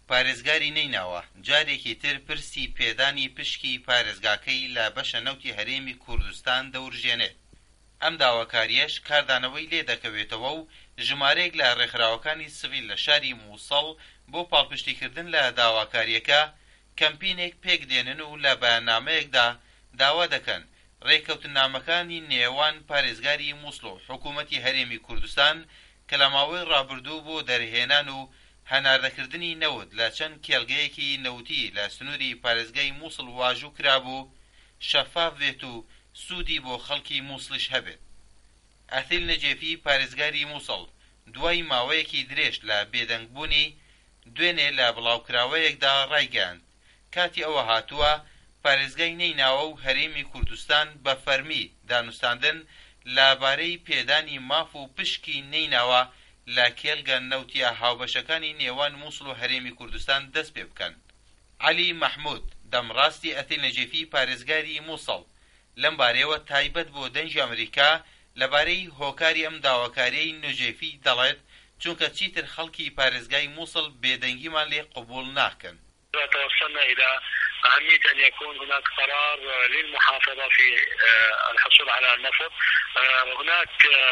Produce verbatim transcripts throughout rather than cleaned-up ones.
پارێزگاری نەیناوە جارێکی تر پرسی پێدانی پشکی پارێزگاکەی لە بەشە نەوتی هەرێمی کوردستان دەورژێنێت. ئەم داواکاریەش کاردانەوەی لێ دەکەوێتەوە و ژمارەیەک لە ڕێکخراوەکانی سڤیل لە شاری مووسڵ بۆ پاڵپشتیکردن لە داواکاریەکە کەمپینێک پێک دێنن و لە بەیاننامەیەکدا داوا دەکەن ڕێککەوتنامەکانی نێوان پارێزگاری مووسڵ و حکوومەتی هەرێمی کوردستان کە لە ماوەی ڕابردوو بۆ دەرهێنان و هەناردەکردنی نەوت لە چەند کێڵگەیەکی نەوتی لە سنووری پارێزگای مووسڵ واژوو کرابوو شەفاف بێت و سوودی بۆ خەڵکی مووسڵیش هەبێت. ئەتیل نەجێفی پارێزگاری مووسڵ دوای ماوەیەکی درێژ لە بێدەنگبوونی دوێنێ لە بڵاوکراوەیەکدا ڕایگەاند کاتی ئەوە هاتووە پارێزگای نەیناوە و هەرێمی کوردستان بە فەرمی دانوستاندن لەبارەی پێدانی ماف و پشکی نەیناوە لە کێڵگە نەوتیە هاوبەشەکانی نێوان مووسڵ و هەرێمی کوردستان دەست پێ بکەن. عەلی مەحموود دەمڕاستی ئەتیل نەجێفی پارێزگاری مووسڵ لەم بارەیەوە تایبەت بۆ دەنجی ئەمریکا لەبارەی هۆکاری ئەم داواکاریەی نەجێفی دەڵێت چونکە چیتر خەڵکی پارێزگای مووسڵ بێدەنگیمان لێ قبول ناکەن. توصلنا إلى أهمية أن يكون هناك قرار للمحافظة في الحصول على النفط. هناك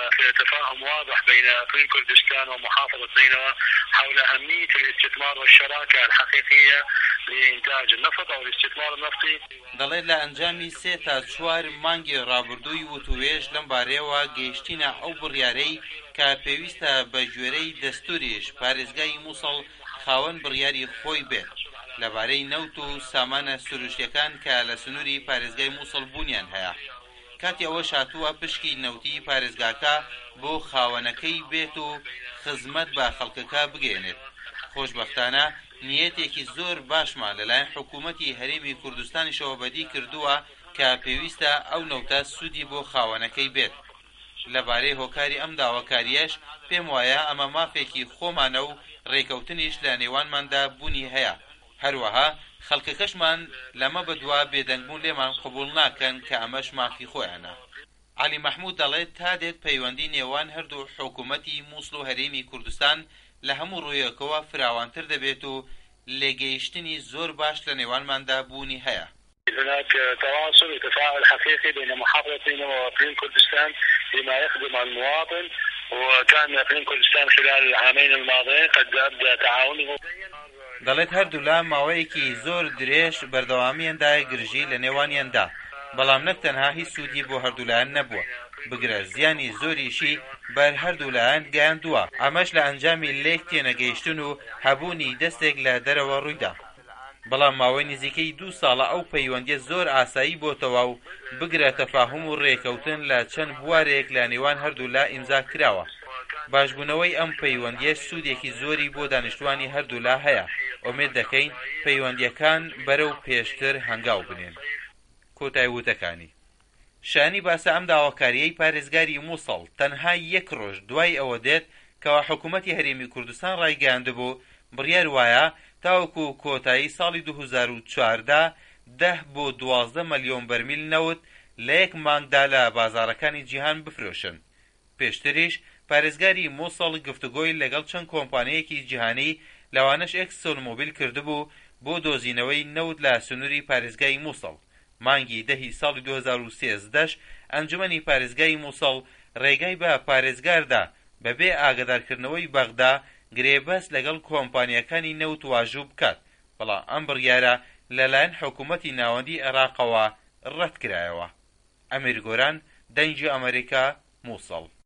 تفاهم واضح بين إقليم كردستان ومحافظة نينوى حول أهمية الاستثمار والشراكة الحقيقية لإنتاج النفط أو الاستثمار النفطي. دەڵێت لە ئەنجامی سێ تا چوار مانگی ڕابردووی وتوێژ لەم بارەیەوە گەیشتینە ئەو بڕیارەی کە پێویستە بە گوێرەی دەستوریش پارێزگای مووسڵ خاوەن بڕیاری خۆی بێت لەبارەی نەوت و سامانە سروشتیەکان کە لە سنووری پارێزگای مووسڵ بوونیان هەیە. کاتی ئەوە شاتووە پشکی نەوتی پارێزگاکە بۆ خاوەنەکەی بێت و خزمەت بە خەڵکەکە بگەێنێت. خۆشبەختانە نیەتێکی زۆر باشمان لەلایەن حکوومەتی هەرێمی کوردستانیشەوە بەدی کردووە کە پێویستە ئەو نەوتە سوودی بۆ خاوەنەکەی بێت. لەبارەی هۆکاری ئەم داواکاریەش پێم وایە ئەمە مافێکی خۆمانە و ڕێکەوتنیش لە نێوانماندا بوونی هەیە. هەروەها خەڵکەکەشمان لەمە بەدوا بێدەنگبوون لێمان قبول ناکەن کە ئەمەش مافی خۆیانە. عەلی مەحموود دەڵێت تادێک پەیوەندی نێوان هەردوو حکوومەتی مووسڵ و هەرێمی کوردستان لە هەموو ڕوویەکەوە فراوانتر دەبێت و لێگەیشتنی زۆر باش لە نێوانماندا بوونی هەیە. هناك تواصل وتفاعل حقيقي بين محافظة نينوى وإقليم كردستان بما يخدم المواطن، وكان إقليم كردستان خلال العامين الماضيين قد أبدى تعاونه. دەڵێت هەردوو لا ماوەیەکی زۆر درێژ بەردەوامیاندا گرژی لە نێوانیاندا، بەڵام نەک تەنها هیچ سوودی بۆ هەردوولایەن نەبووە، بگرە زیانی زۆریشی بەر هەردوولایەن گەیاندووە. ئەمەش لە ئەنجامی لێک تێنەگەیشتن و هەبوونی دەستێک لە دەرەوە ڕوویدا. بەڵام ماوەی نزیکەی دوو ساڵە ئەو پەیوەندیە زۆر ئاسایی بۆتەوە و بگرە تەفاهم و ڕێکەوتن لە چەند بوارێک لە نێوان هەردوو لا ئیمزا کراوە. باشبوونەوەی ئەم پەیوەندیە سوودێکی زۆری بۆ دانیشتوانی هەردوو لا هەیە. ئومێد دەکەین پەیوەندیەکان بەرەو پێشتر هەنگاو بنێن. کۆتای وتەکانی شانی باسە ئەم داواکاریەی پارێزگاری مووسڵ تەنها یەک ڕۆژ دوای ئەوە دێت کەوا حکوومەتی هەرێمی کوردستان ڕایگەیاندبوو بڕیار وایە تاوەکو کۆتایی ساڵی دوو هەزار و چواردە دە بۆ دوازدە مەلیۆن بەرمیل نەوت لە یەک مانگدا لە بازاڕەکانی جیهان بفرۆشن. پێشتریش پارێزگاری مووسڵ گفتوگۆی لەگەڵ چەند کۆمپانیەیەکی جیهانی لەوانەش ئێکسۆنمۆبیل کردبوو بۆ دۆزینەوەی نەوت لە سنووری پارێزگای مووسڵ. مانگی دەهی ساڵی دوو هەزار و سێزدەش ئەنجومەنی پارێزگای مووسڵ ڕێگای بە پارێزگاردا بەبێ ئاگادارکردنەوەی بەغدا گرێبەست لەگەڵ کۆمپانیەکانی نەوت واژوو بکات، بەڵام ئەم بڕیارە لەلایەن حکوومەتی ناوەندی عێراقەوە ڕەت کرایەوە. ئەمیر گۆران، دەنجی ئەمریکا، مووسڵ.